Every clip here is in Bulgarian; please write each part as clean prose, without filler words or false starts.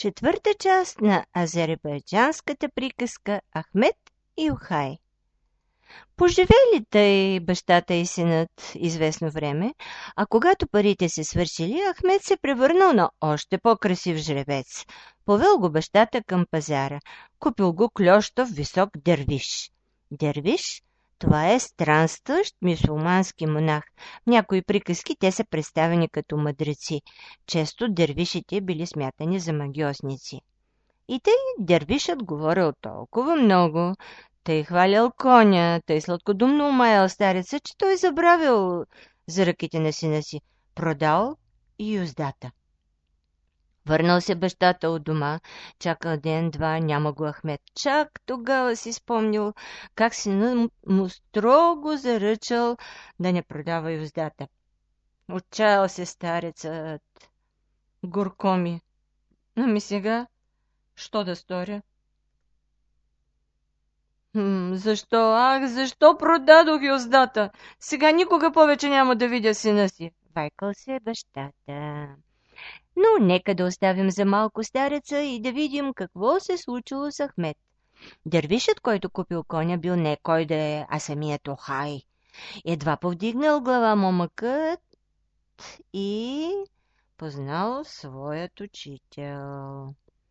Четвърта част на азербайджанската приказка Ахмед и Охай. Поживели тъй бащата и синът известно време, а когато парите се свършили, Ахмед се превърнал на още по-красив жребец. Повел го бащата към пазара. Купил го клющав висок дервиш. Дервиш? Това е странстващ мюсюлмански монах. В някои приказки те са представени като мъдреци. Често дервишите били смятани за магьосници. И тъй дервишът говорил толкова много, тъй хвалял коня, тъй сладкодумно умаял стареца, че той забравил за ръките на сина си. Продал и юздата. Върнал се бащата от дома, чакал ден-два, няма го Ахмед. Чак тогава си спомнил как синът му строго заръчал да не продава юздата. Отчаял се старецът. Горко ми. Ами сега, що да сторя? Защо? Защо продадох юздата? Сега никога повече няма да видя сина си. Вайкал се бащата. Но нека да оставим за малко стареца и да видим какво се случило с Ахмед. Дервишът, който купил коня, бил не кой да е, а самият Охай. Едва повдигнал глава момъкът и познал своят учител.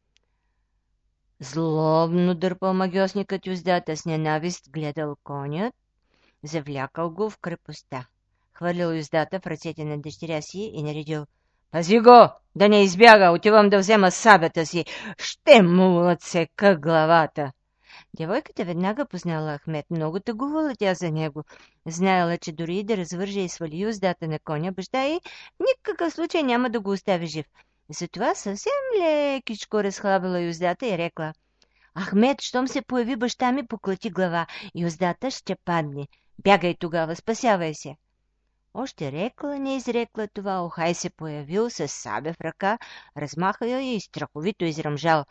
Злобно дърпал магьосникът юздата, с ненавист гледал конят, завлякал го в крепостта. Хвърлил юздата в ръцете на дъщеря си и наредил: „Пази го, да не избяга, отивам да взема сабята си, ще му отсека главата.“ Девойката веднага познала Ахмед, много тъгувала тя за него. Знаела, че дори да развърже и свали юздата на коня, баща й в никакъв случай няма да го остави жив. Затова съвсем лекичко разхлабила юздата и рекла: „Ахмед, щом се появи баща ми, поклати глава, юздата ще падне. Бягай тогава, спасявай се.“ Още рекла, не изрекла това, Охай се появил с сабя в ръка, размаха я и страховито изръмжал: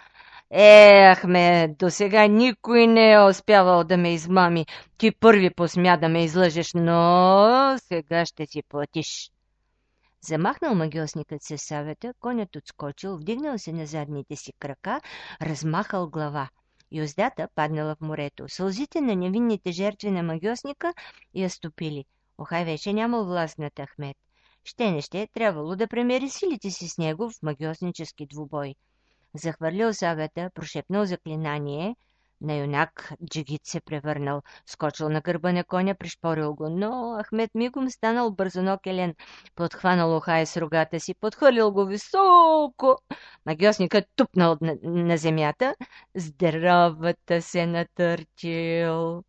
Ахмед, досега никой не е успявал да ме измами. Ти първи посмя да ме излъжеш, но сега ще си платиш.“ Замахнал магьосникът със сабята, конят отскочил, вдигнал се на задните си крака, размахал глава. Юздата паднала в морето. Сълзите на невинните жертви на магьосника я стопили. Охай вече нямал власт над Ахмед. Ще трябвало да премери силите си с него в магьоснически двубой. Захвърлил сагата, прошепнал заклинание, на юнак джигит се превърнал, скочил на гърба на коня, пришпорил го, но Ахмед мигом станал бързонок елен, подхванал Охай с рогата си, подхвърлил го високо. Магьосникът тупнал на земята, здравата се натъртил.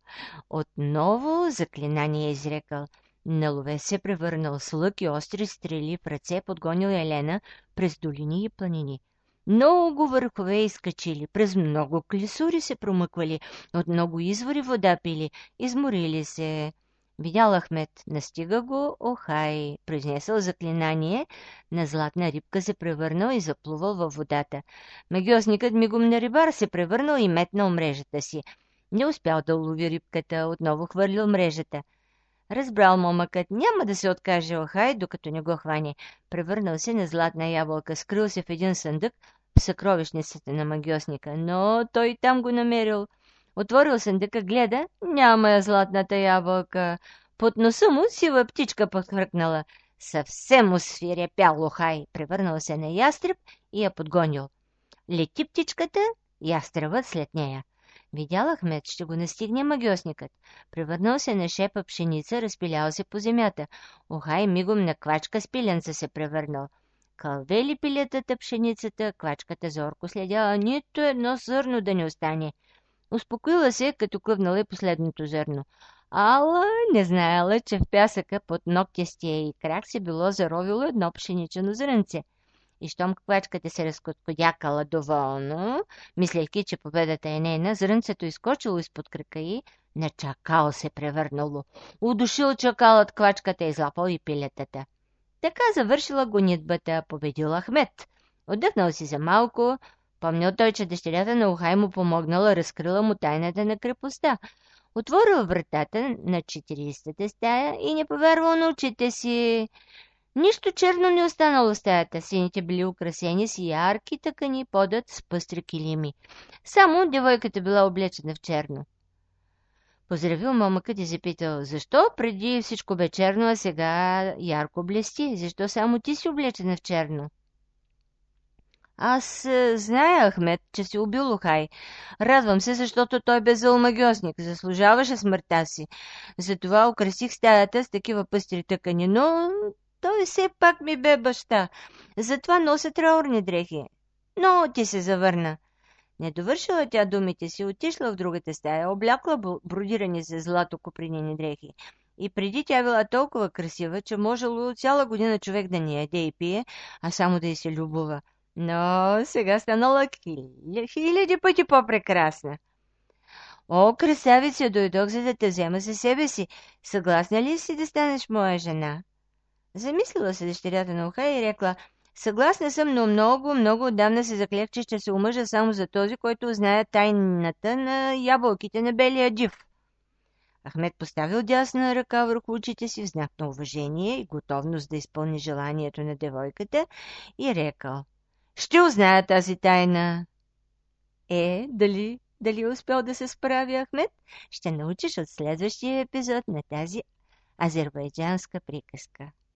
Отново заклинание изрекал. На лове се превърнал с лък и остри стрели в ръце, подгонил Елена през долини и планини. Много върхове изкачили, през много клисури се промъквали, от много извори вода пили, изморили се. Видял Ахмед, настига го Охай, произнесъл заклинание, на златна рибка се превърнал и заплувал във водата. Магьосникът мигом на рибар се превърнал и метнал мрежата си. Не успял да улови рибката, отново хвърлил мрежата. Разбрал момъкът, няма да се откаже Охай, докато не го хване. Превърнал се на златна ябълка, скрил се в един съндък в съкровищницата на магьосника, но той там го намерил. Отворил съндъка, гледа, няма я златната ябълка. Под носа му сива птичка подхръкнала. Съвсем освирепял Охай, превърнал се на ястреб и я подгонил. Лети птичката, ястребът след нея. Видял Ахмед, ще го настигне магьосникът. Превърнал се на шепа пшеница, разпилял се по земята. Охай мигом на квачка с пиленца се превърнал. Кълвели пилетата пшеницата, квачката зорко следяла, нито едно зърно да не остане. Успокоила се, като клъвнала и последното зърно. Ала не знаела, че в пясъка под ногтестия и крак се било заровило едно пшеничено зрънце. И щом квачката се разкоткодякала доволно, мислейки, че победата е нейна, зрънцето изкочило изпод крака й, на чакал се превърнало. Удушил чакалът квачката, излапал и пилетата. Така завършила гонитбата, победил Ахмед. Отдъхнал си за малко, помнил той, че дъщерята на Охай му помогнала, разкрила му тайната на крепостта. Отворил вратата на 40-та стая и не повярвал на очите си. Нищо черно не останало в стаята. Сените били украсени с ярки тъкани, подът с пъстри килими. Само девойката била облечена в черно. Поздравил момъкът и запитал: защо преди всичко бе черно, а сега ярко блести? Защо само ти си облечена в черно? Аз зная, Ахмед, че си убил Лухай. Радвам се, защото той бе зъл магьосник. Заслужаваше смъртта си. Затова украсих стаята с такива пъстри тъкани, но той все пак ми бе баща. Затова нося траурни дрехи. Но ти се завърна. Не довършила тя думите си, отишла в другата стая, облякла бродирани с злато копринени дрехи. И преди тя била толкова красива, че можело цяла година човек да не яде и пие, а само да й се любова. Но сега станала хиляди пъти по-прекрасна. О, красавица, дойдох, за да те взема за себе си. Съгласна ли си да станеш моя жена? Замислила се дъщерята на Уха и рекла: съгласна съм, но много, много отдавна се заклех, че ще се омъжа само за този, който знае тайната на ябълките на белия див. Ахмед поставил дясна ръка върху очите си в знак на уважение и готовност да изпълни желанието на девойката и рекал: ще узная тази тайна. Дали успял да се справи Ахмед? Ще научиш от следващия епизод на тази азербайджанска приказка.